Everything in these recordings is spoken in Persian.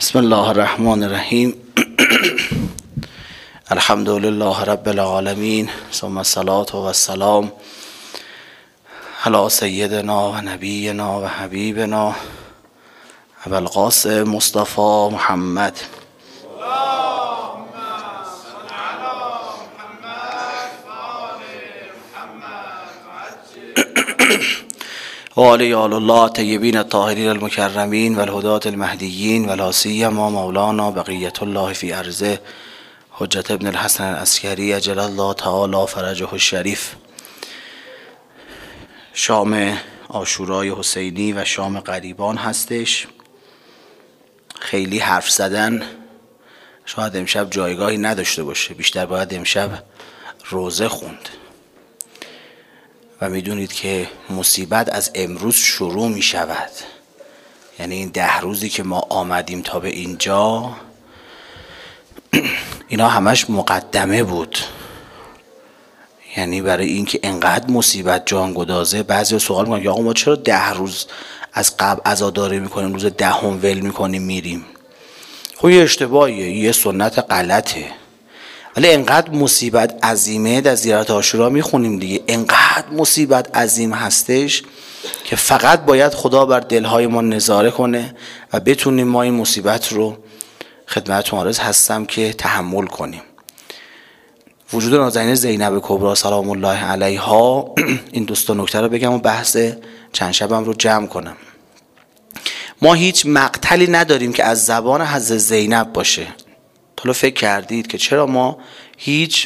بسم الله الرحمن الرحیم. الحمد لله رب العالمین ثم الصلاة و السلام علی سیدنا و نبینا و حبیبنا ابوالقاسم مصطفی محمد و آل الله طیبین الطاهرین المکرمین و الهداة المهدیین و لا سیما مولانا بقیة الله فی ارضه حجت ابن الحسن العسکری عجل الله تعالی فرجه الشریف. شام عاشورای حسینی و شام غریبان هستش. خیلی حرف زدن شاید امشب جایگاهی نداشته باشه، بیشتر باید امشب روزه خوند و میدونید که مصیبت از امروز شروع می شود. یعنی این 10 روزی که ما آمدیم تا به اینجا اینا همش مقدمه بود. یعنی برای اینکه انقدر مصیبت جان گدازه بعضی سوال میکنن آقا ما چرا 10 روز از قبل عزاداری میکنیم روز 10 ول میکنیم میریم؟ خب یه اشتباهیه، یه سنت غلطه، ولی انقدر مصیبت عظیمه در زیارت عاشورا میخونیم دیگه. انقدر مصیبت عظیم هستش که فقط باید خدا بر دلهای ما نظاره کنه و بتونیم ما این مصیبت رو خدمتتون عارض هستم که تحمل کنیم. وجود نازنین زینب کبری سلام الله علیها این دوستا نکته رو بگم و بحث چند شبم رو جمع کنم. ما هیچ مقتلی نداریم که از زبان حضرت زینب باشه. حالا فکر کردید که چرا ما هیچ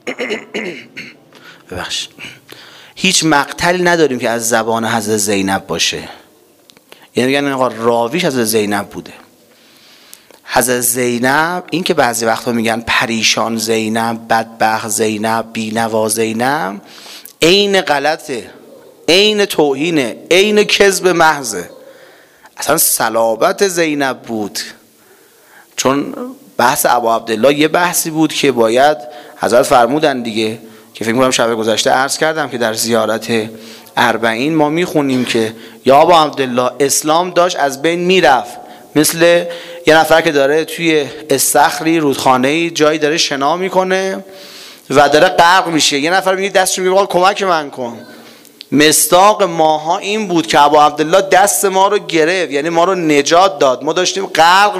مقتلی نداریم که از زبان حضرت زینب باشه؟ یعنی میگن آقا راویش حضرت زینب بوده. حضرت زینب، این که بعضی وقتا میگن پریشان زینب، بدبخت زینب، بینوا زینب، عین غلطه، عین توهینه، عین کذب محضه. اصلا صلابت زینب بود. چون بحث ابا عبدالله یه بحثی بود که باید حضرت فرمودن دیگه، که فکر می‌کنم شب گذشته عرض کردم که در زیارت 40 ما میخونیم که یا ابا عبدالله اسلام داشت از بین میرفت، مثل یه نفر که داره توی استخری رودخانه‌ای جایی داره شنا میکنه و داره غرق میشه، یه نفر میگه دستش میگه کمک من کن. مصداق ماها این بود که ابا عبدالله دست ما رو گرفت، یعنی ما رو نجات داد. ما داشتیم غرق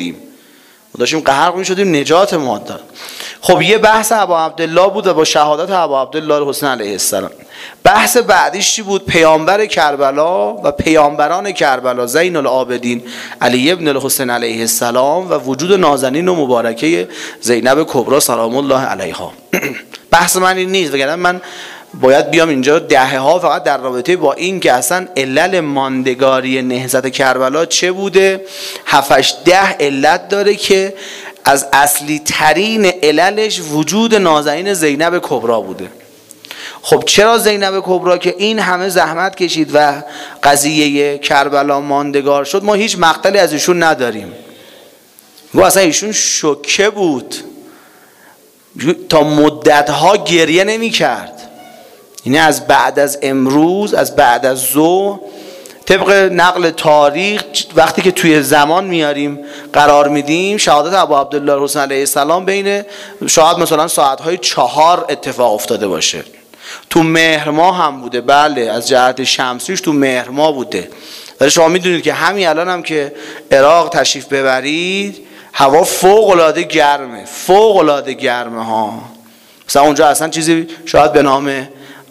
میشدیم، نجات ما داد. خب یه بحث ابا عبدالله بود و با شهادت ابا عبدالله الحسین علیه السلام. بحث بعدیش چی بود؟ پیامبر کربلا و پیامبران کربلا زین العابدین علی ابن الحسین علیه السلام و وجود نازنین و مبارکه زینب کبری سلام الله علیها. بحث من این نیست، وگرنه من باید بیام اینجا دهه‌ها فقط در رابطه با این که اصلا علل ماندگاری نهضت کربلا چه بوده. 7-8-10 علت داره که از اصلی ترین عللش وجود نازنین زینب کبری بوده. خب چرا زینب کبری که این همه زحمت کشید و قضیه کربلا ماندگار شد ما هیچ مقتلی از ایشون نداریم؟ گو اصلا ایشون شوکه بود، تا مدتها گریه نمی کرد. یعنی از بعد از امروز، از بعد از ظهر، طبق نقل تاریخ وقتی که توی زمان میاریم قرار میدیم، شهادت ابا عبدالله الحسین علیه السلام بین شاید مثلا ساعتهای 4 اتفاق افتاده باشه. تو مهر ماه هم بوده، بله از جهت شمسیش تو مهر ماه بوده. ولی شما میدونید که همین الان هم که عراق تشریف ببرید هوا فوق العاده گرمه ها. مثلا اونجا اصلا چیزی شاید به نام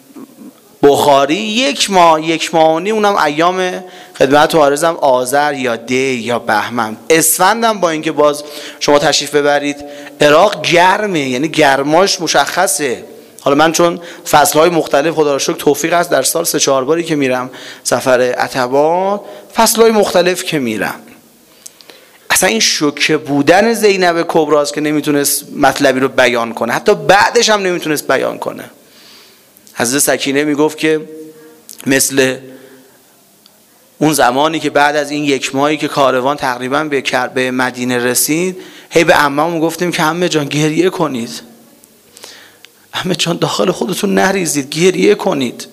بخاری 1 ماه و نیم، اونم ایام خدمت عارضم آذر یا دی یا بهمن. اسفندم با اینکه باز شما تشریف ببرید عراق گرمه، یعنی گرماش مشخصه. حالا من چون فصلهای مختلف خدا را شکر توفیق هست در سال 3-4 باری که میرم سفر عتبات، فصلهای مختلف که میرم، اصلا این شوکه بودن زینب کبری است که نمیتونست مطلبی رو بیان کنه، حتی بعدش هم نمیتونست بیان کنه. حضرت سکینه میگفت که مثل اون زمانی که بعد از این 1 ماهی که کاروان تقریبا به مدینه رسید، هی به عمه‌مون گفتیم که عمه جان گریه کنید، عمه جان داخل خودتون نریزید، گریه کنید،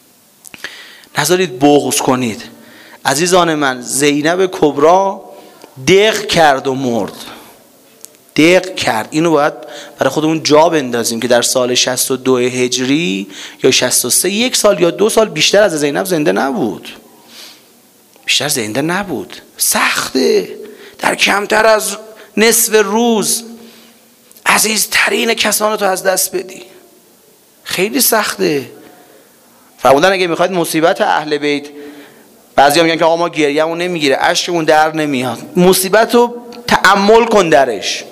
نذارید بغض کنید. عزیزان من، زینب کبری دق کرد و مرد. دق کرد. اینو باید برای خودمون جا بندازیم که در سال 62 هجری یا 63 1 سال یا 2 سال بیشتر از زینب زنده نبود. بیشتر زنده نبود. سخته در کمتر از نصف روز عزیزترین کسان تو از دست بدی. خیلی سخته. فرمودن اگه میخواید مصیبت اهل بیت، بعضی میگن که آقا ما گریه‌مون نمیگیره، اشکمون در نمیاد، مصیبت رو تأمل کن درش.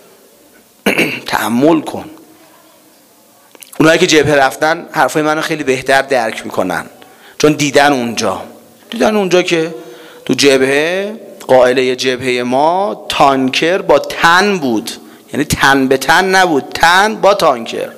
تأمل کن. اونایی که جبهه رفتن حرفای منو خیلی بهتر درک میکنن، چون دیدن اونجا که تو جبهه، قائله جبهه ما تانکر با تن بود، یعنی تن به تن نبود، تن با تانکر،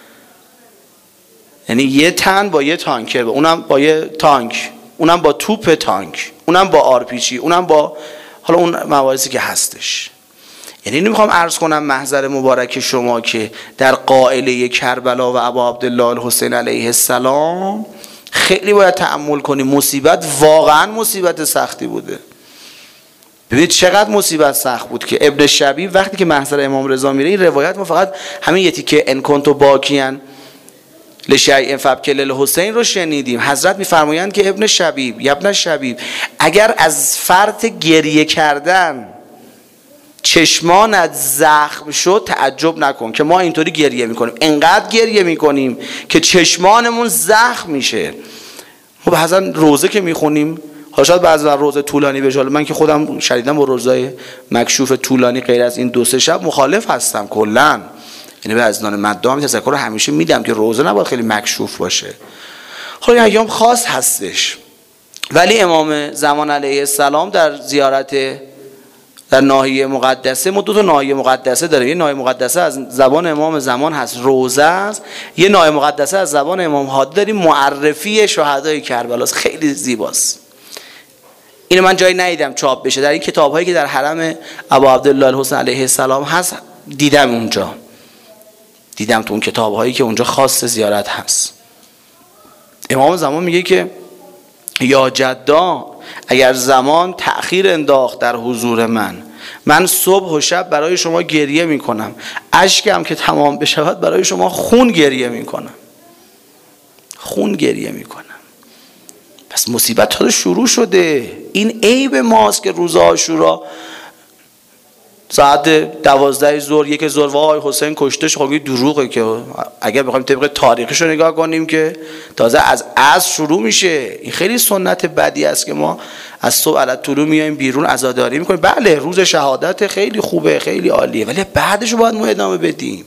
یعنی یه تن با یه تانکر، اونم با یه تانک، اونم با توپ تانک، اونم با آرپیجی، اونم با حالا اون مواردی که هستش. یعنی نمیخوام عرض کنم محضر مبارک شما که در قائله کربلا و ابا عبدالله الحسین علیه السلام خیلی باید تأمل کنیم. مصیبت واقعا مصیبت سختی بوده. ببینید چقدر مصیبت سخت بود که ابن شبیب وقتی که محضر امام رضا میره، این روایت ما فقط همین یتی که ان کنتو باکیان لشیء فابکی للحسین رو شنیدیم. حضرت میفرمایند که ابن شبیب، یا ابن شبیب، اگر از فرط گریه کردن چشمانت زخم شد تعجب نکن که ما اینطوری گریه میکنیم، انقدر گریه میکنیم که چشمانمون زخم میشه. ما بعضا روزه که میخونیم، حالا شاید بعضا روزه طولانی به جال، من که خودم شدیداً با روزای مکشوف طولانی غیر از این 2-3 شب مخالف هستم کلاً. یعنی به اذنان مدام تذکر رو همیشه میدم که روزه نباید خیلی مکشوف باشه. خب این ایام خاص هستش. ولی امام زمان علیه السلام در زیارت در ناحیه مقدسه، ما 2 تا ناحیه مقدسه داریم. یه ناحیه مقدسه از زبان امام زمان هست، روزه است. یه ناحیه مقدسه از زبان امام هادی داریم، معرفی شهدای کربلا، خیلی زیباست. اینو من جایی ندیدم چاپ بشه. در این کتاب‌هایی که در حرم ابا عبدالله الحسین علیه السلام هست دیدم، اونجا دیدم تو اون کتاب‌هایی که اونجا خاص زیارت هست. امام زمان میگه که یا جدا، اگر زمان تأخیر انداخت در حضور من صبح و شب برای شما گریه میکنم، اشکم که تمام بشود برای شما خون گریه میکنم. پس مصیبت ها شروع شده. این عیب ماست که روز عاشورا ساعت 12 ظهر 1 ظهر وای حسین کشته. خب این دروغه که اگر بخوایم طبق تاریخش رو نگاه کنیم که تازه از عصر شروع میشه. این خیلی سنت بدی است که ما از صبح علی طلوع میایم بیرون عزاداری میکنیم. بله روز شهادت خیلی خوبه، خیلی عالیه، ولی بعدش رو باید ما ادامه بدیم.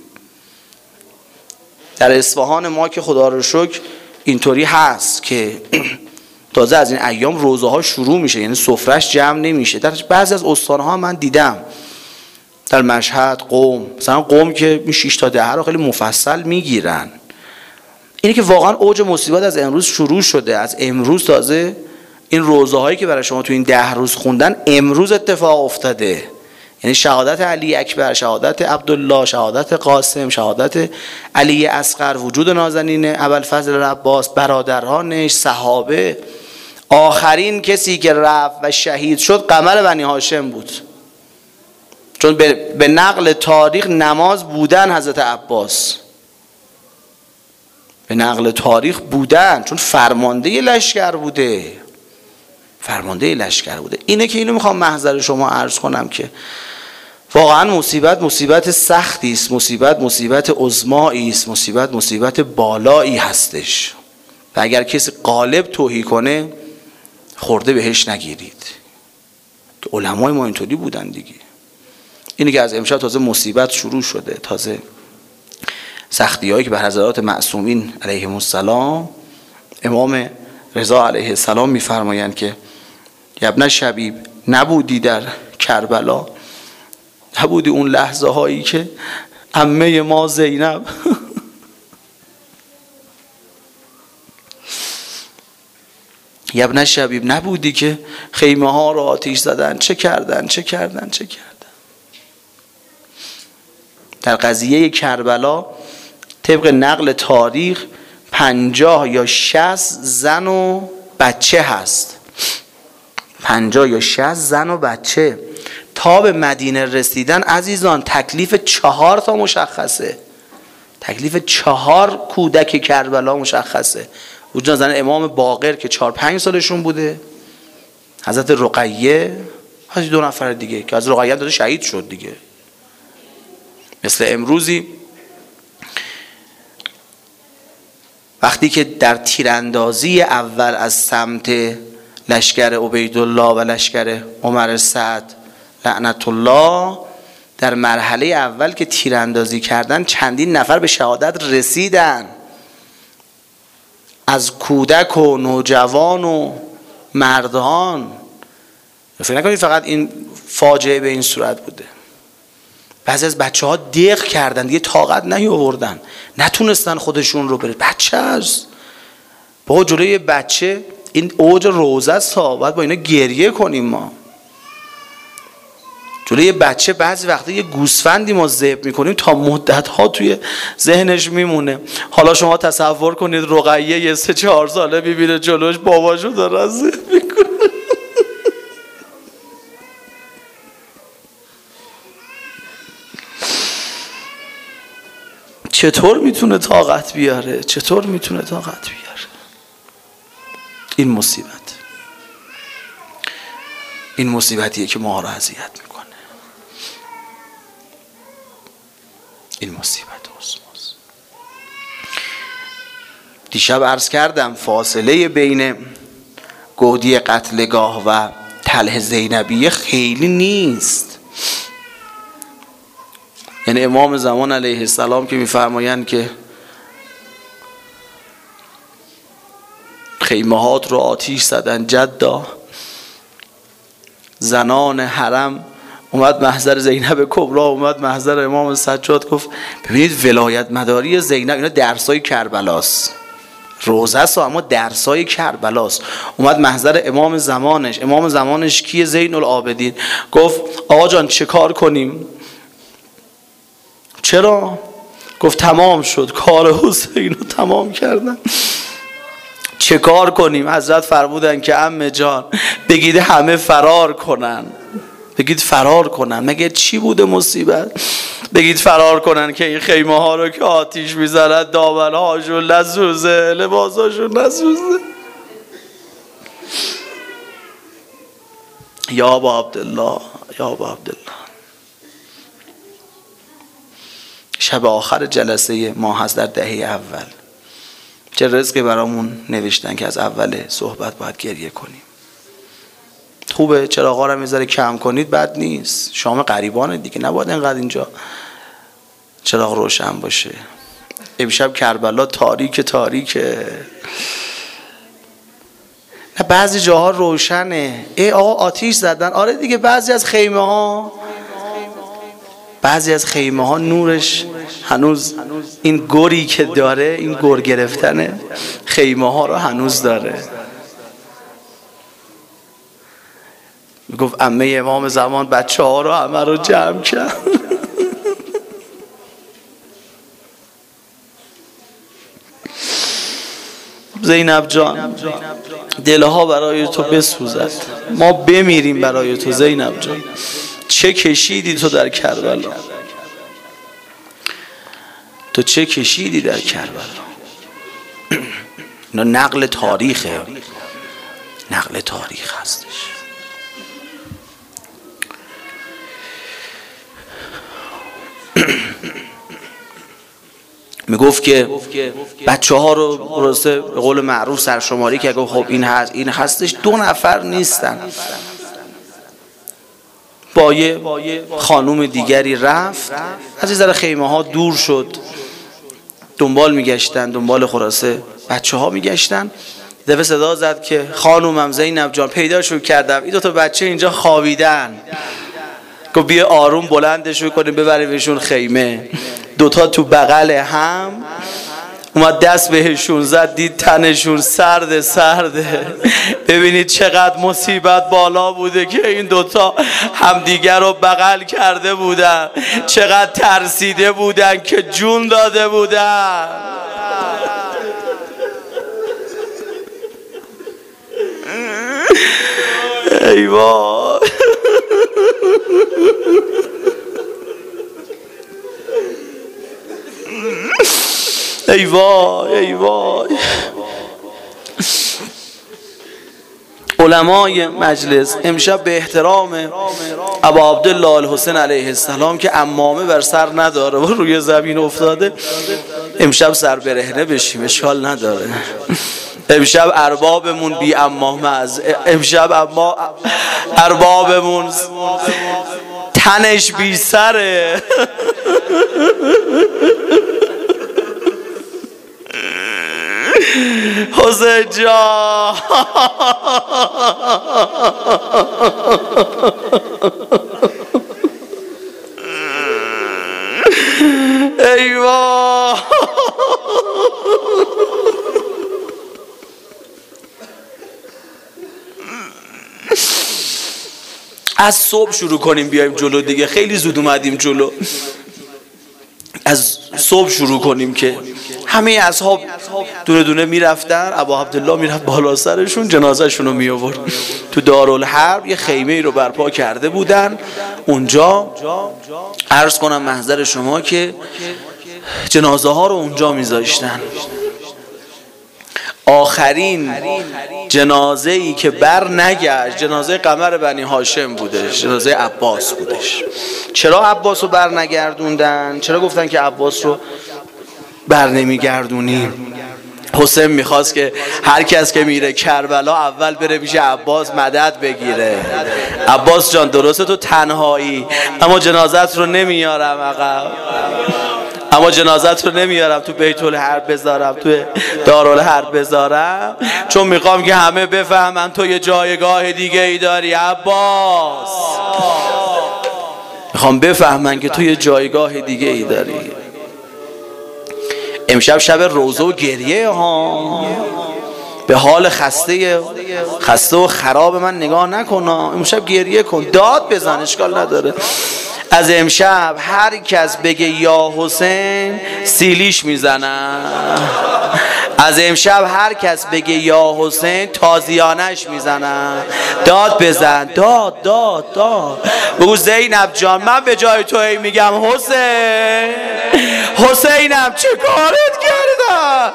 در اصفهان ما که خدا رو شکر اینطوری هست که تازه از این ایام روزه ها شروع میشه، یعنی سفرش جمع نمیشه. در بعضی از استانها من دیدم، در مشهد، قم، مثلا قم که 6 تا 10 رو خیلی مفصل میگیرن. اینه که واقعا اوج مصیبت از امروز شروع شده. از امروز تازه این روزه هایی که برای شما تو این 10 روز خوندن امروز اتفاق افتاده. یعنی شهادت علی اکبر، شهادت عبدالله، شهادت قاسم، شهادت علی اصغر، وجود نازنین ابوالفضل عباس، برادرانش، صحابه. آخرین کسی که رفت و شهید شد قمر بنی هاشم بود، چون به نقل تاریخ نماز بودن حضرت عباس، به نقل تاریخ بودن، چون فرمانده لشکر بوده. اینه که اینو میخوام محضر شما عرض کنم که واقعا مصیبت سختی است، مصیبت عظمایی است، مصیبت بالایی هستش. و اگر کسی غالب توهی کنه خورده بهش نگیرید، که علمای ما اینطوری بودن دیگه. اینه که از امشب تازه مصیبت شروع شده، تازه سختی هایی که به حضرات معصومین علیهم السلام، امام رضا علیه السلام میفرمایند که ابن شبیب نبودی در کربلا، نبودی اون لحظه هایی که عمه ما زینب ابن شبیب نبودی که خیمه ها رو آتیش زدن، چه کردن. در قضیه کربلا طبق نقل تاریخ 50 یا 60 زن و بچه هست. 50 یا 60 زن و بچه. تا به مدینه رسیدن عزیزان تکلیف 4 تا مشخصه، تکلیف 4 کودک کربلا مشخصه. وجود زن امام باقر که 4-5 سالشون بوده، حضرت رقیه، حضرت 2 نفر دیگه که از رقیه داده شهید شد دیگه. مثل امروزی وقتی که در تیراندازی اول از سمت لشکر عبیدالله و لشکر عمر سعد لعنت الله، در مرحله اول که تیراندازی کردن چندین نفر به شهادت رسیدن، از کودک و نوجوان و مردان. فکر نکنید فقط این فاجعه به این صورت بوده. بعضی از بچه ها دق کردن دیگه، طاقت نیاوردن، نتونستن خودشون رو بره. بچه هست با جلوی بچه، این اوج روزه است ها، باید با اینا گریه کنیم. ما جلوی بچه بعضی وقتا یه گوسفندی ما ذبح میکنیم تا مدت ها توی ذهنش میمونه. حالا شما تصور کنید رقیه یه 3-4 ساله میبینه جلوش باباشو داره ذبح میکنه. چطور میتونه طاقت بیاره؟ چطور میتونه طاقت بیاره؟ این مصیبت، این مصیبتیه که ما رو اذیت میکنه. این مصیبت اسماس. دیشب عرض کردم فاصله بین گودی قتلگاه و تله زینبیه خیلی نیست. یعنی امام زمان علیه السلام که میفرمایند که خیمهات رو آتیش زدن جدا، زنان حرم، اومد محضر زینب کبرا، اومد محضر امام سجاد، گفت ببینید ولایت مداری زینب اینا درسای کربلاست، روزه است اما درسای کربلاست. اومد محضر امام زمانش، امام زمانش کیه؟ زین العابدین. گفت آقا جان چه کار کنیم؟ چرا؟ گفت تمام شد، کار حسین رو تمام کردن. چه کار کنیم؟ حضرت فرمودن که عمه جان بگید همه فرار کنن، بگید فرار کنن. مگه چی بوده مصیبت؟ بگید فرار کنن که این خیمه ها رو که آتیش میزند دامن هاشون نسوزه، لباساشون نسوزه. یا ابا عبدالله، یا ابا عبدالله. شب آخر جلسه ما هست در دهه اول. چه رزقی برامون نوشتن که از اول صحبت باید گریه کنیم. خوبه چراغا رو میذاره کم کنید، بد نیست. شام غریبانه دیگه، نباید اینقدر اینجا چراغ روشن باشه. امشب کربلا تاریک تاریکه. نه بعضی جاها روشنه. آقا آتیش زدن. آره دیگه، بعضی از خیمه ها نورش هنوز این گوری که داره، این گور گرفتنه خیمه ها رو هنوز داره. میگفت عمه امام زمان بچه ها رو همه رو جمع کرد. زینب جان دلها برای تو بسوزد، ما بمیریم برای تو. زینب جان چه کشیدی تو در کربلا، تو چه کشیدی در کربلا. اینا نقل تاریخه، نقل تاریخ هستش. میگفت که بچه ها رو به قول معروف سرشماری که گفت خب این هستش. 2 نفر نیستن. با یه خانوم دیگری رفت، از این ذره خیمه ها دور شد، دنبال میگشتن، دنبال خلاصه بچه ها میگشتن. دفعه صدا زد که خانومم زینب جان پیداشون کردم، این 2 تا بچه اینجا خوابیدن. گفت بیا آروم بلندشون کنیم ببریمشون خیمه. 2 تا تو بغل هم. اومد دست بهشون زد، دید تنشون سرده. ببینید چقدر مصیبت بالا بوده که این 2 تا همدیگر رو بغل کرده بودن، چقدر ترسیده بودن که جون داده بودن. ای وای ای وای ای وای. علمای مجلس امشب به احترام ابا عبدالله الحسین علیه السلام که عمامه بر سر نداره و روی زمین افتاده، امشب سر برهنه بشیم، اشکال نداره. امشب اربابمون بی عمامه از امشب اربابمون تنش بی سره. حسین جان ای وای. از صبح شروع کنیم بیایم جلو دیگه، خیلی زود اومدیم جلو. از صبح شروع کنیم که همه اصحاب دونه دونه میرفتن، ابا عبدالله میرفت بالا سرشون جنازه شونو می آورد. تو دارالحرب یه خیمه ای رو برپا کرده بودن اونجا. عرض کنم محضر شما که جنازه ها رو اونجا میذاشتن. آخرین جنازه ای که بر نگشت جنازه قمر بنی هاشم بودش، جنازه عباس بودش. چرا عباس رو بر نگردوندن؟ چرا گفتن که عباس رو بر نمیگردونیم؟ حسین میخواست که هر کس که میره کربلا اول بره پیش عباس مدد بگیره. عباس جان درسته تو تنهایی، اما جنازت رو نمیارم عقب، اما جنازت رو نمیارم تو بیت الحرب بذارم، تو دارالحرب بذارم، چون میخوام که همه بفهمن تو یه جایگاه دیگه ای داری عباس. میخوام بفهمن که تو یه جایگاه دیگه ای داری. امشب شب روزه و گریه ها، به حال خسته و خراب من نگاه نکن، امشب گریه کن، داد بزن، اشکال نداره. از امشب هر کس بگه یا حسین سیلیش میزنن. از امشب هر کس بگه یا حسین تازیانش میزنن. داد بزن، داد داد داد. بگو زینب جان من به جای تو میگم حسین، حسینم چه کارت کردم؟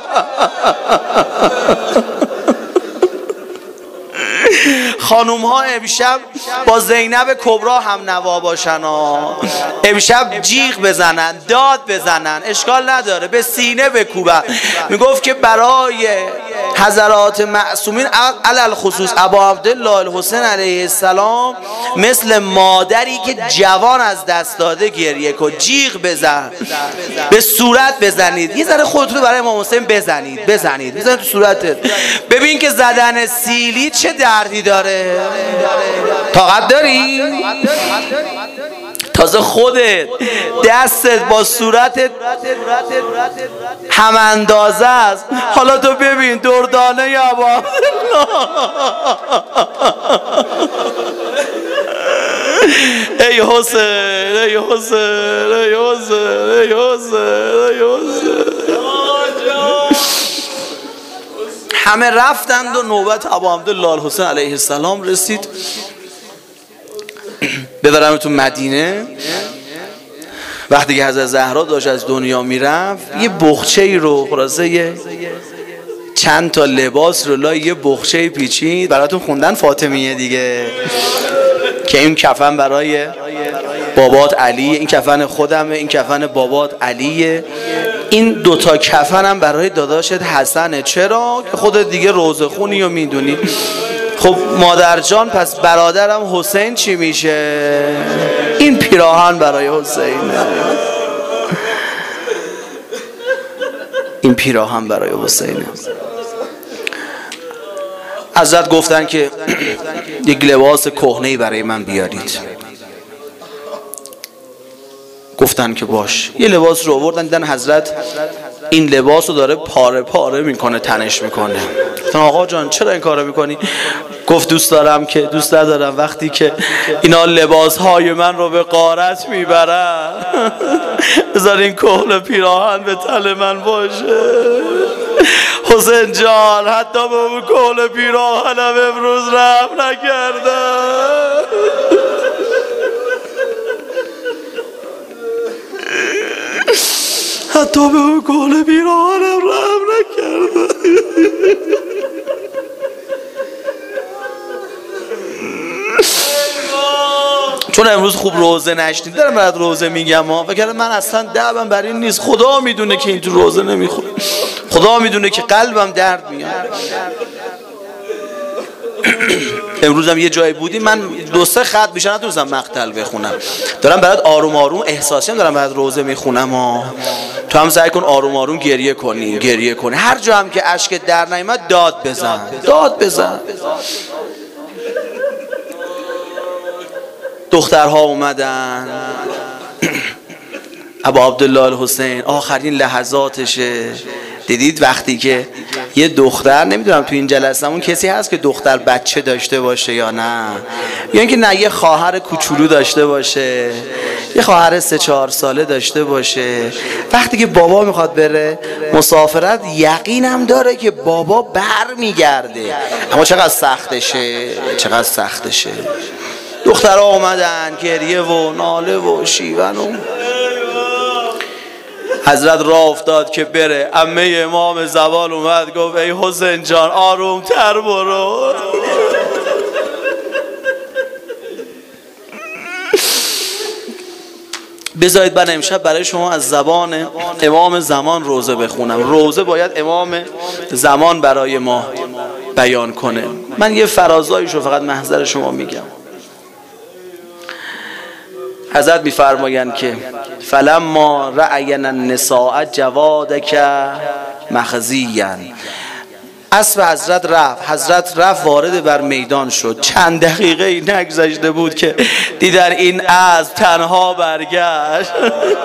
خانوم ها امشب با زینب کبرا هم نوا باشن ها. امشب جیغ بزنن، داد بزنن، اشکال نداره، به سینه بکوبن. میگفت که برای حضرات معصومین علل خصوص ابا عبدالله الحسین علیه السلام مثل مادری که جوان از دست داده گریه کن، جیغ بزن، به صورت بزنید، یه ذره خودتون رو برای امام حسین بزنید، بزنید تو صورتت، ببین که زدن سیلی چه دردی داره. طاقت داری؟ تازه خودت دستت با صورتت هم اندازه است. حالا تو ببین دردانه یا با ای حسین ای حسین ای حسین ای حسین ای حسین. همه رفتند و نوبت ابا عبدالله الحسین علیه السلام رسید. ببرمتون مدینه. وقتی که حضرت زهرا داشت از دنیا میرفت، یه بخچه ای رو خلاصه چند تا لباس رو لای یه بخچه پیچید. براتون خوندن فاطمیه دیگه که این کفن برای بابات علیه، این کفن خودمه، این کفن بابات علیه، این دوتا کفن هم برای داداشت حسنه. چرا؟ که خودت دیگه روزه خونی رو میدونی. خب مادر جان پس برادرم حسین چی میشه؟ این پیراهن برای حسینه، این پیراهن برای حسینه. حضرت گفتن که یک لباس کهنه‌ای برای من بیارید. گفتن که باش. یه لباس رو آوردن، دیدن حضرت این لباس رو داره پاره پاره میکنه، تنش میکنه. گفتن آقا جان چرا این کارو میکنی؟ گفت دوست ندارم وقتی که اینا لباس های من رو به غارت میبرن بذار این کهنه پیراهن به تن من باشه. حسین جان حتی به اون کهنه پیراهنم امروز رحم نکردم. حتی به اون گل پیراهنم رحم نکرد. چون امروز خوب روزه نشنید دارم برات روزه میگم ها. فکر من اصلا دعوام بر این نیست. خدا میدونه که این تو روزه نمیخوره. خدا میدونه که قلبم درد میاد. امروز هم یه جایی بودیم من 2-3 خط بیشتر نتونستم مقتل بخونم. دارم برات آروم آروم احساسیم دارم برات روزه میخونم ها. تو هم سعی کن آروم آروم گریه کنی. هر جا هم که اشک در نیامد داد بزن. دخترها اومدن. ابا عبدالله الحسین آخرین لحظاتشه. دیدید وقتی که یه دختر، نمیدونم تو این جلسمون کسی هست که دختر بچه داشته باشه یا نه، یا اینکه نه یه خواهر کوچولو داشته باشه، یه خواهر 3-4 ساله داشته باشه، وقتی که بابا میخواد بره مسافرت یقینم داره که بابا بر میگرده. اما چقدر سختشه. دخترها اومدن گریه و ناله و شیون و حضرت راه افتاد که بره. عمه امام زمان اومد گفت ای حسین جان آروم تر برو. بذارید من امشب برای شما از زبان امام زمان روزه بخونم. روزه باید امام زمان برای ما بیان کنه. من یه فرازایشو فقط محضر شما میگم. حضرت میفرمایند که فلما رأینا النساء جوادک مخزیا. اسب حضرت رفت وارد بر میدان شد. چند دقیقه ای نگذشته بود که دیدن این اسب تنها برگشت.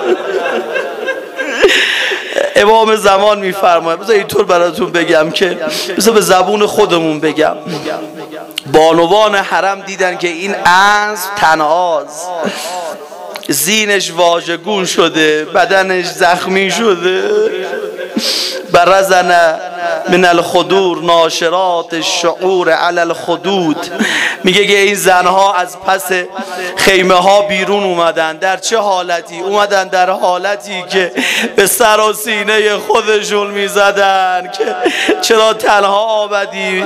امام زمان میفرماید بذار اینطور براتون بگم که بذار به زبون خودمون بگم. بانوان حرم دیدن که این اسب تنهاست، زینش واژگون شده، بدنش زخمی شده. برزن من الخدور ناشرات الشعور علی الخدود. میگه که این زنها از پس خیمه ها بیرون اومدن. در چه حالتی؟ اومدن در حالتی که به سر و سینه خودشون میزدن که چرا تنها آمدی.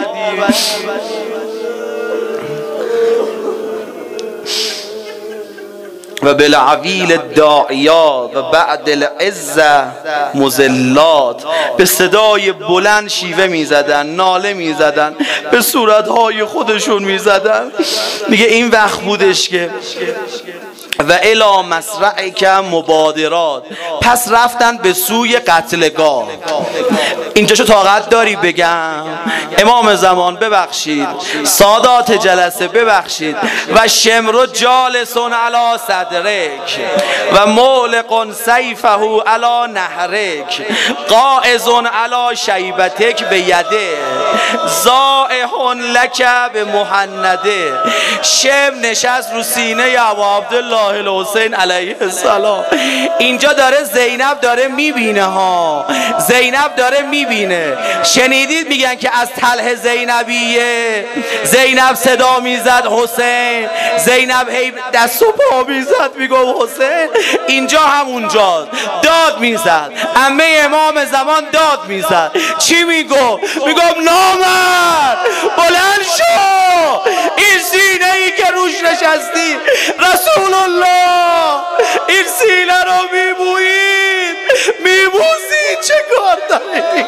و بالعویل الداعیات و بعد العزة مذلات. به صدای بلند شیوه میزدن، ناله میزدن، به صورتهای خودشون میزدن. میگه این وقت بودش که و الی مسرعک مبادرات. پس رفتن به سوی قتلگاه. اینجاشو طاقت داری بگم؟ امام زمان ببخشید، سادات جلسه ببخشید. و شمر جالسون علی صدرک و مولق سیفه علی نهرک قائز علی شیبتک به یده زائح لک به مهنده. شمر نشست رو سینه ابا عبدالله الحسین علیه السلام. اینجا داره زینب داره میبینه ها. زینب داره میبینه. شنیدید میگن که از طلح زینبیه زینب صدا میزد حسین. زینب هی دست و پا میزد میگفت حسین. اینجا همونجا داد میزد. عمه امام زمان داد میزد. چی میگفت؟ میگفت نامرد بلند شو. این سینه ای که روش نشستی رسول الله، این سینه رو میبویید، میبوزید، چه کار دارید؟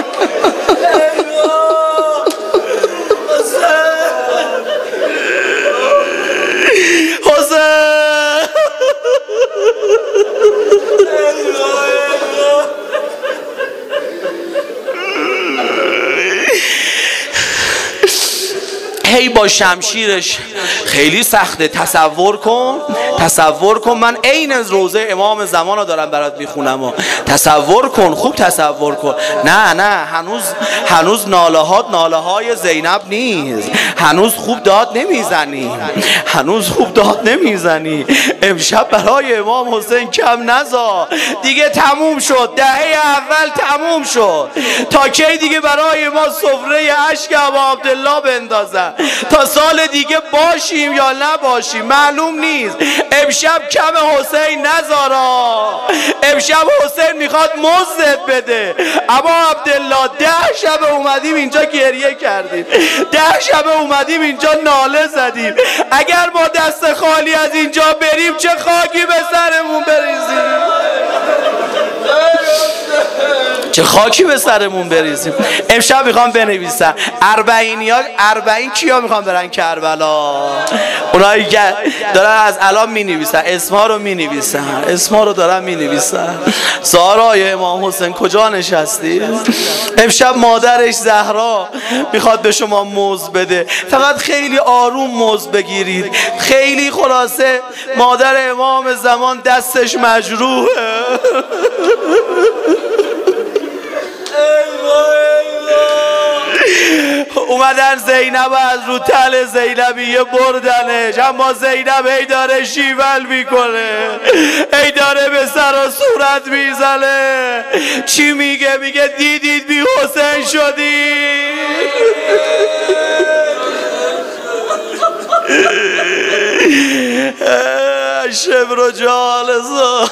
حسین هی با شمشیرش. خیلی سخته. تصور کن من عین روزه امام زمان رو دارم برات میخونم. تصور کن، خوب تصور کن. نه هنوز ناله های زینب نیست. هنوز خوب داد نمیزنی. امشب برای امام حسین کم نذار دیگه. تموم شد، دهه اول تموم شد. تا کی دیگه برای ما سفره اشک ابا عبدالله بندازن؟ تا سال دیگه باشیم یا نباشیم معلوم نیست. امشب کم حسین نذارا، امشب حسین میخواد مزدت بده. اما عبدالله 10 شب اومدیم اینجا گریه کردیم، 10 شب اومدیم اینجا ناله زدیم. اگر ما دست خالی از اینجا بریم چه خاکی به سرمون بریزیم، چه خاکی به سرمون بریزیم. امشب میخوام بنویسم 40 کیا میخوام برن کربلا؟ اونایی که دارن از الان مینویسن، اسمها رو مینویسن، اسمها رو دارن مینویسن. زهرای امام حسین کجا نشستی؟ امشب مادرش زهرا میخواد به شما موز بده، فقط خیلی آروم موز بگیرید. خیلی خلاصه مادر امام زمان دستش مجروحه. اومدن زینب از رو تل زینبیه بردنش، اما زینب ای داره شیول میکنه، ای داره به سر و صورت میزنه. چی میگه؟ میگه دیدید بی حسین شدی. شبر و جالزا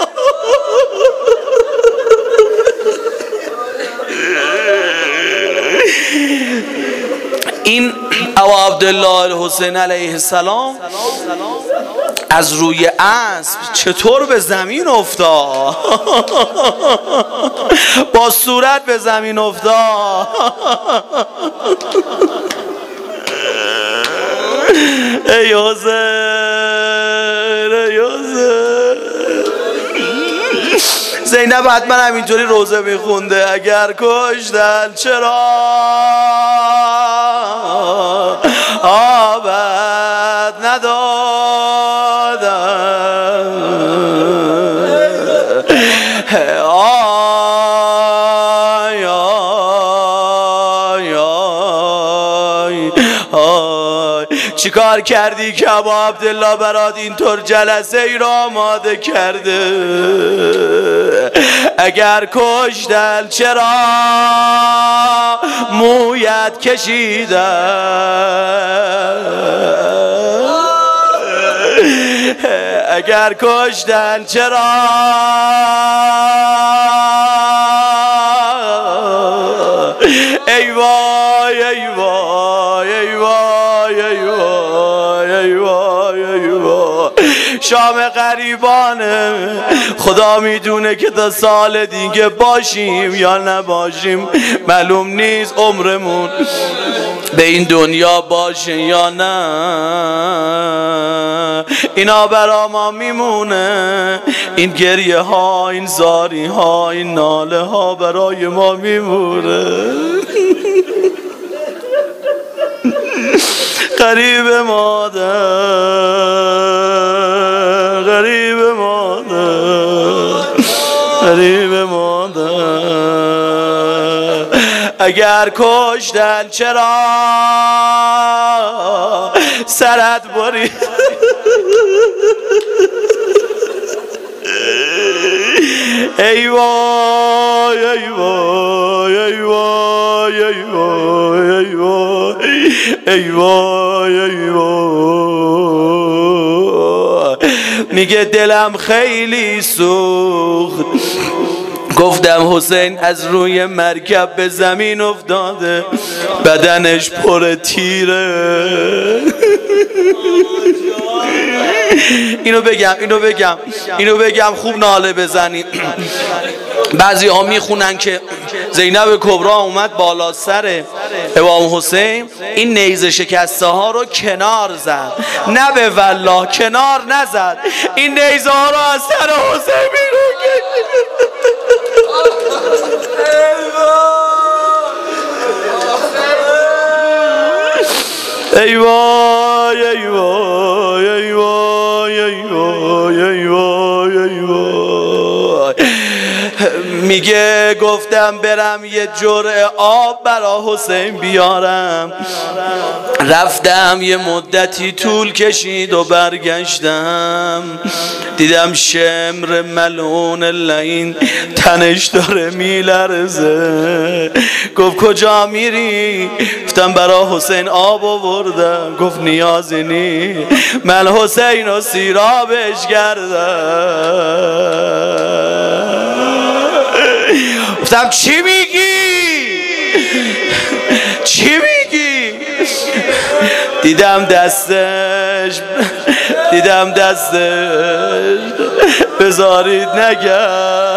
این ابا عبدالله الحسین علیه السلام از روی اسب چطور به زمین افتاد؟ با صورت به زمین افتاد. ای حسین، ای حسین. زینب حتما همینجوری روزه میخونده اگر کشتن چرا آبد ندادن، آی آی آی آی. چی کار کردی که ابا عبدالله برات اینطور جلسه ای را آماده کرده؟ اگر کشتن چرا مویت کشیدن؟ اگر کشتن چرا ای وای ای وای ای وای ای وای ای وای ای وای. شام غریبانه، خدا میدونه که تا سال دیگه باشیم یا نباشیم معلوم نیست، عمرمون به این دنیا باشه یا نه. اینا برا ما میمونه، این گریه ها، این زاری ها، این ناله ها برای ما میمونه. غریب مادر، غریب مادر، غریب مادر. اگر کشتن چرا سرت بری؟ ای وای ای وای ای وای ای وای ای وای ای وای ای وای. میگه دلم خیلی سوخت، گفتم حسین از روی مرکب به زمین افتاده، بدنش پر تیره. اینو بگم خوب ناله بزنی. بعضی ها میخونن که زینب کبرا اومد بالا سر امام حسین، این نیزه شکسته ها رو کنار زد. نه به والله کنار نزد، این نیزه ها رو از سر حسین بیرون کشید. ای وای ای وای ای وای ای وای ای وای ای وای. میگه گفتم برم یه جرعه آب برا حسین بیارم، رفتم یه مدتی طول کشید و برگشتم دیدم شمر ملعون لعین تنش داره میلرزه. گفت کجا میری؟ گفتم برا حسین آب آوردم. گفت نیازی نی، من حسین و سیرابش کردم. گفتم چی میگی؟ چی میگی؟ دیدم دستش بذارید نگم،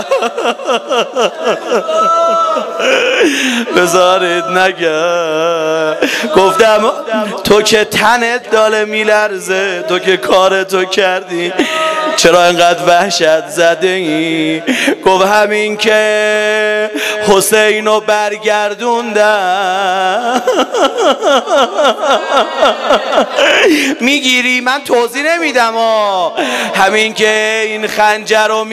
بذارید نگم. گفتم تو که تنت داره میلرزه، تو که کارتو کردی، چرا اینقدر وحشت زده ای؟ گفت همین که حسینو برگردوندم. میگیری؟ من توضیح نمیدم همین که این خنجر رو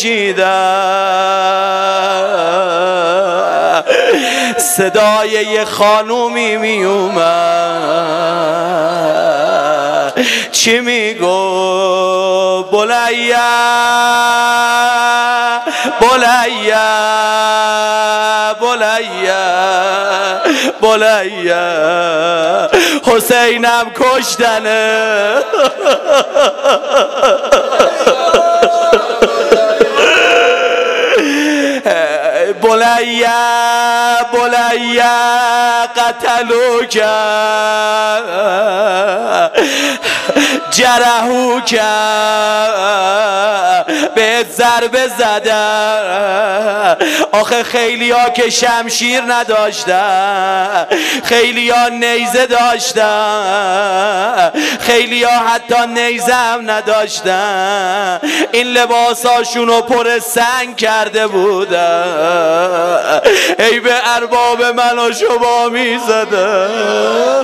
میکشیدم صدای یه خانومی میومد. چی میگو؟ بلیا بلیا بلیا بلیا حسینم کشتنه. بلیا بلیا قتلوک جرحوک، به ضربه زدن. آخه خیلی ها که شمشیر نداشتن، خیلی ها نیزه داشتن، خیلی ها حتی نیزه هم نداشتن. این لباساشونو پر سنگ کرده بودن، ای به ارباب من و شما می زدن.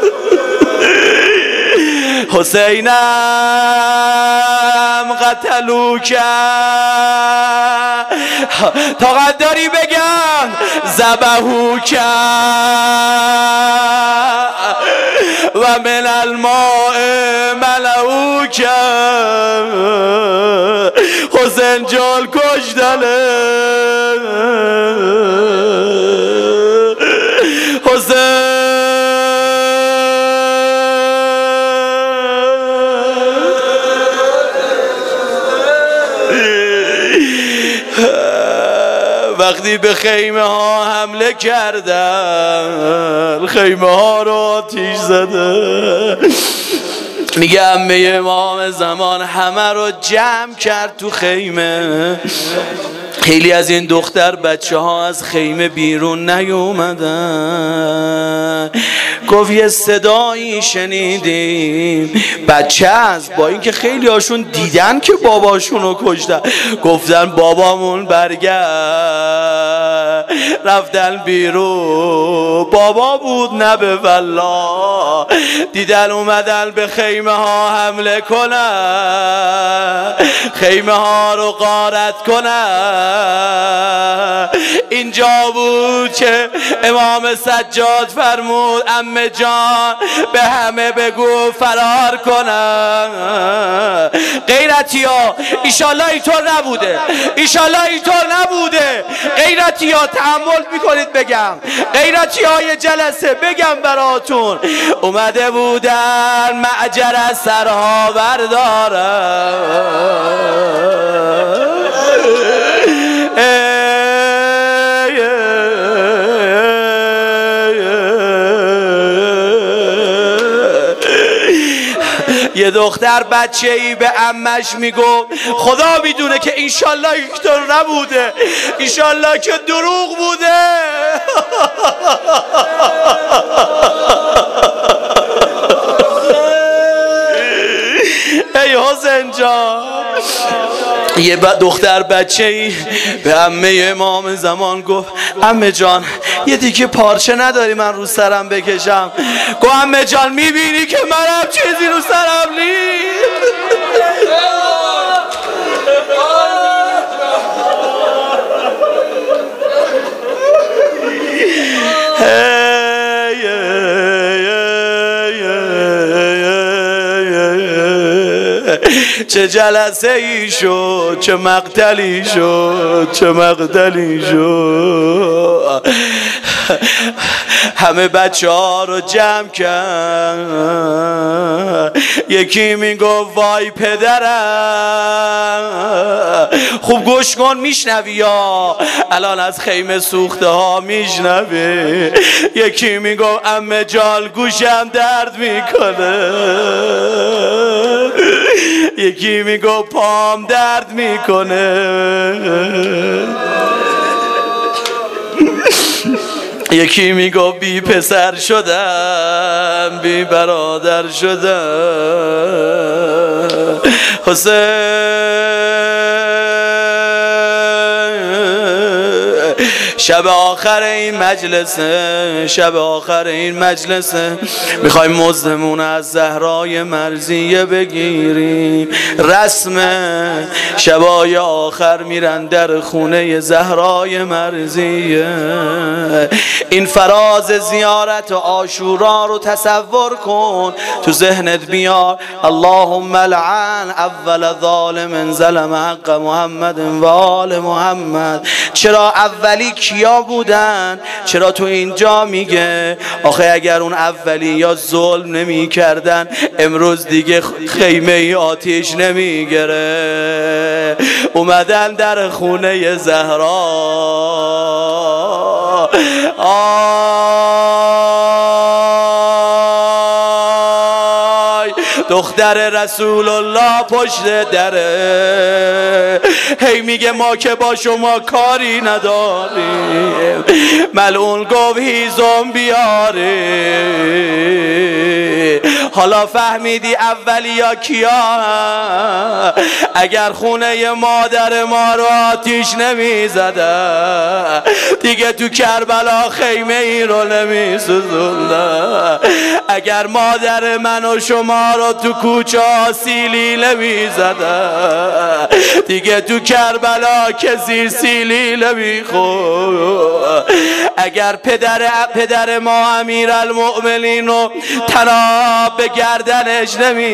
حسینم قتلو کرد، طاقت داری بگم ذبحو کرد و من الماء ملئو کرد. حسین جان کشتنه، حسین وقتی به خیمه ها حمله کردن، خیمه ها رو آتیش زده. میگه عمه امام زمان همه رو جمع کرد تو خیمه. خیلی از این دختر بچه ها از خیمه بیرون نیومدن. گفت یه صدایی شنیدیم، بچه هست، با اینکه خیلی هاشون دیدن که باباشونو کشتن. گفتن بابامون برگرد، رفتن بیرون، بابا بود نه به والله. دیدن اومدن به خیمه ها حمله کنن، خیمه ها رو غارت کنن. اینجا بود که امام سجاد فرمود عمه جان به همه بگو فرار کنن. غیرتی ها ایشالله اینطور نبوده، ایشالله اینطور نبوده. غیرتی ها تحمل میکنید بگم، غیرتی های جلسه بگم براتون، اومده بودن معجر از سرها بردارن. یه دختر بچه‌ای به عمش میگو خدا میدونه که انشالله اینطور نبوده، انشالله که دروغ بوده. ای حسین جان. یه دختر بچه‌ای به عمه امام زمان گفت عمه جان یه دیگه پارچه نداری من رو سرم بکشم؟ گفت عمه جان میبینی که منم چیزی رو سرم نیست. چه جلسه ای شد، چه مقتلی شد، چه مقتلی شد. همه بچه ها رو جمع کرد، یکی میگفت وای پدرم. خوب گوش کن، میشنوی یا الان از خیمه سوخته ها میشنوی. یکی میگفت عمه جان گوشم درد میکنه، یکی میگفت پام درد میکنه، یکی میگو بی پسر شدم، بی برادر شدم. حسین شب آخر این مجلسه، شب آخر این مجلسه میخوایم مزدمون از زهرای مرضیه بگیریم. رسمه شبای آخر میرن در خونه زهرای مرضیه. این فراز زیارت عاشورا رو تصور کن، تو ذهنت بیار اللهم لعن اول ظالم ظلم حق محمد و آل محمد. چرا اولی کیا بودن؟ چرا تو اینجا میگه آخه اگر اون اولی یا ظلم نمی کردن امروز دیگه خیمه ای آتیش نمی گره. اومدن در خونه زهرا، دختر رسول الله پشت دره. هی میگه ما که با شما کاری نداریم. ملعون گفت هیزم بیاره. حالا فهمیدی اولیا کیا؟ اگر خونه مادر ما رو آتیش نمی زدن دیگه تو کربلا خیمه ای رو نمی سوزوندن. اگر مادر من و شما رو تو کوچه سیلی نمی زدن دیگه تو کربلا که زیر سیلی نمی خورد. اگر پدر ما امیرالمؤمنین رو تناب به گردنش نمی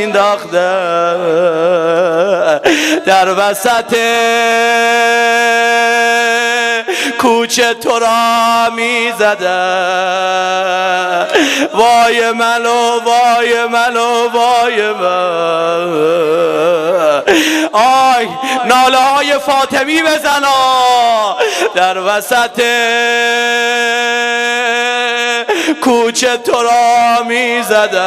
انداختن در وسط کوچه تو را می زدن. وای من و وای من و وای من. آی ناله های فاطمی بزنا در وسط کوچه تو را می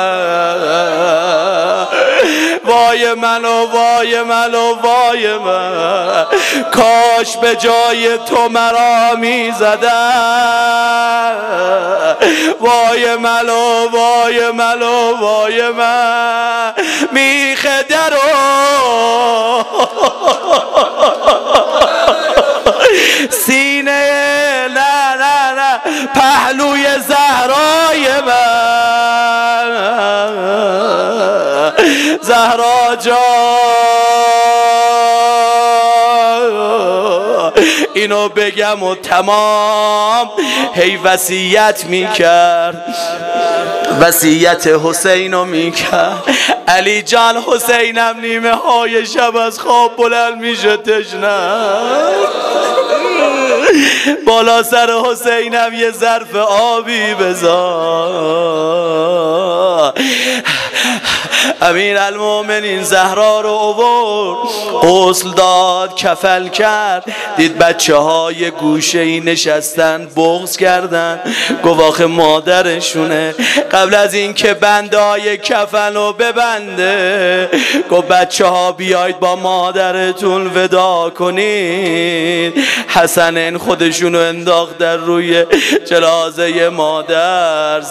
زدن. وای من و وای من و وای من. کاش به جای تو مرا می زدن. وای من و وای من و وای من. میخ درو سینه نه نه نه پهلوی زهرای من. زهرا جان اینو بگم و تمام. هی وصیت میکرد، وصیت حسینو میکرد. علی جان حسینم نیمه های شب از خواب بلند میشه تشنه، بالا سر حسینم یه ظرف آبی بذار. امیرالمؤمنین زهرا رو آورد، غسل داد، کفل کرد. دید بچه های گوشه ای نشستن بغض کردن. گفت آخه مادرشونه. قبل از این که بندای کفن رو ببنده گفت بچه ها بیاید با مادرتون ودا کنید. حسنین خودشونو انداخت در روی جنازه مادر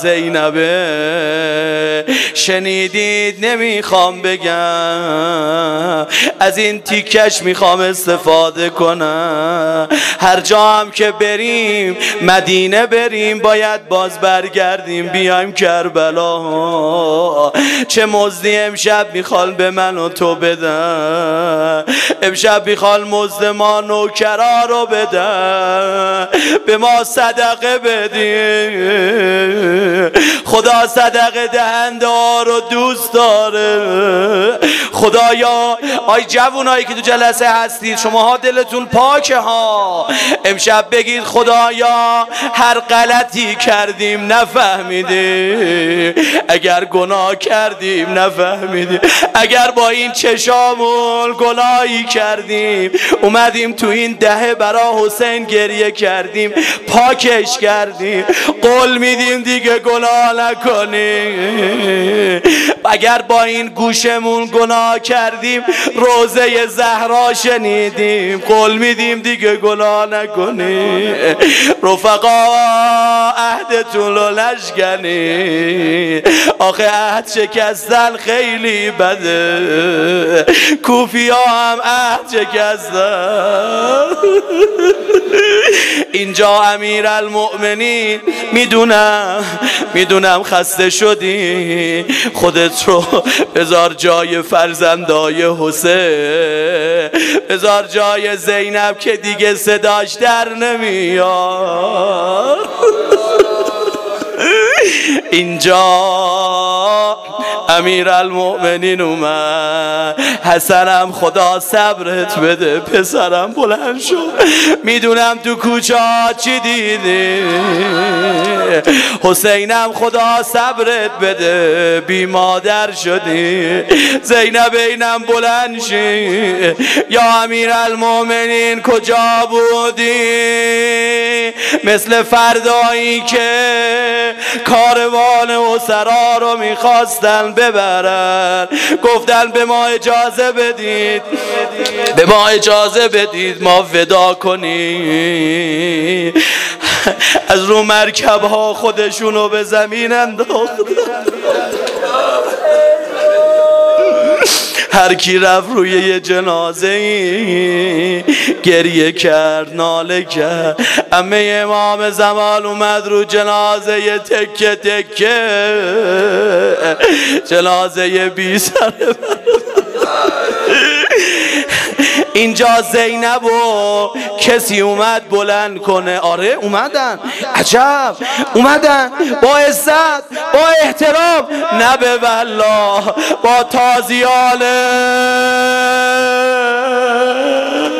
زینبه. شنیدید؟ نمیخوام بگم از این تیکش میخوام استفاده کنم. هر جا هم که بریم، مدینه بریم، باید باز برگردیم بیایم کربلا. چه مزدی امشب میخوان به من و تو بدن، امشب میخوان مزد ما نوکرا رو بدن، به ما صدقه بدیم. خدا صدقه دهنده ها رو دوست داره. خدایا آی جوونایی که تو جلسه هستید، شماها دلتون پاکه ها، امشب بگید خدایا هر غلطی کردیم نفهمیدیم، اگر گناه کردیم نفهمیدیم، اگر با این چشامون گناهی کردیم اومدیم تو این دهه برا حسین گریه کردیم، پاکش کردیم، قول میدیم دیگه گناه نکنیم. اگر با این گوشمون گناه کردیم روزه زهرا شنیدیم، قول میدیم دیگه گناه نکنیم. رفقا عهدتون رو نشکنی، آخه عهد شکستن خیلی بده، کوفی ها هم عهد شکستن. اینجا امیرالمؤمنین میدونم خسته شدی، خودت رو بذار جای فرزندای حسین، بذار جای زینب که دیگه صداش در نمیاد. اینجا امیرالمؤمنین اومد، حسنم خدا صبرت بده، پسرم بلند شو، میدونم تو کوچه چی دیدی، حسینم خدا صبرت بده، بی مادر شدی، زینب اینم بلند شی. یا امیرالمؤمنین کجا بودی؟ مثل فردایی که کاروان اسرا رو میخواستن ببرن، گفتن به ما اجازه بدید، به ما اجازه بدید ما ودا کنیم. از رو مرکب ها خودشونو به زمین انداختن، هر کی رفت روی یه جنازه گریه کرد، ناله کرد. عمه امام زمان اومد رو جنازه تکه تکه، جنازه بی سر. اینجا زینب و کسی اومد بلند کنه؟ آره اومدن، عجب اومدن، با عزت، با احترام، نه به والله، با تازیانه.